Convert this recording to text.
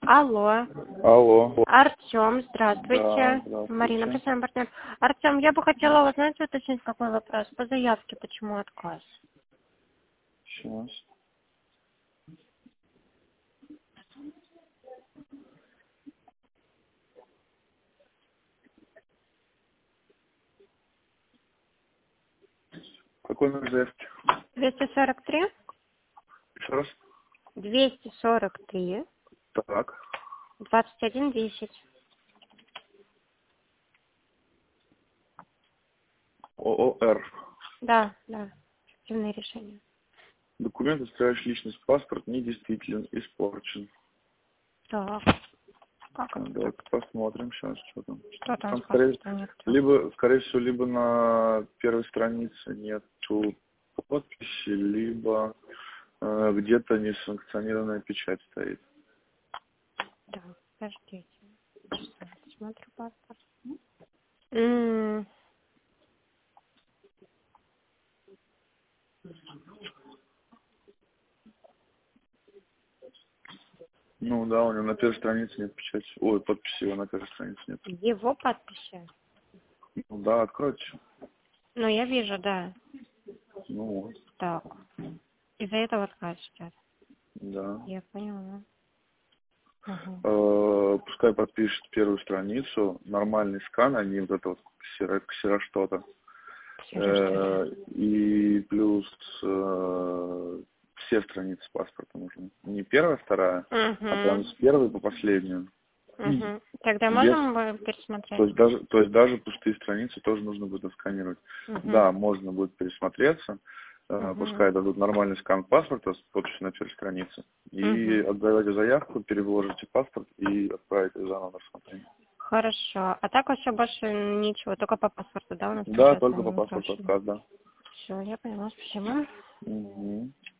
Алло. Алло. Артем, здравствуйте. Да, здравствуйте. Марина, постоянный партнер. Артем, я бы хотела узнать, уточнить какой вопрос. По заявке почему отказ? Сейчас. Какой номер заявки? 243? Еще раз. 243 Так. 2110. ООР. Да, эффективное решение. Документ, удостоверяющий личность, паспорт недействителен, испорчен. Так, как это Давайте так? посмотрим сейчас, что там. Что там с Скорее, паспортом нет? скорее всего, либо на первой странице нету подписи, либо где-то несанкционированная печать стоит. Да, подождите. Сейчас смотрю паспорт. Ну да, у него на первой странице нет печати. Ой, подписи его на первой странице нет. Его подписи? Ну да, откройте. Ну, я вижу, да. Ну вот, Так. Из-за этого отказ сейчас. да. Я поняла. Угу. Пускай подпишет первую страницу, нормальный скан, а не вот это вот ксера что-то. И плюс все страницы паспорта нужны. Не первая, вторая, а прям с первой по последнюю. Угу. Тогда Без... можем пересмотреть? То есть даже пустые страницы тоже нужно будет отсканировать. Да, можно будет пересмотреться. Пускай дадут нормальный скан паспорта с подписью на первой странице. И отдавайте заявку, переложите паспорт и отправите заново на рассмотрение. Хорошо. А так вообще больше ничего, только по паспорту, да, у нас? Да, только по паспорту отказ, да. Все, я поняла, спасибо. Угу.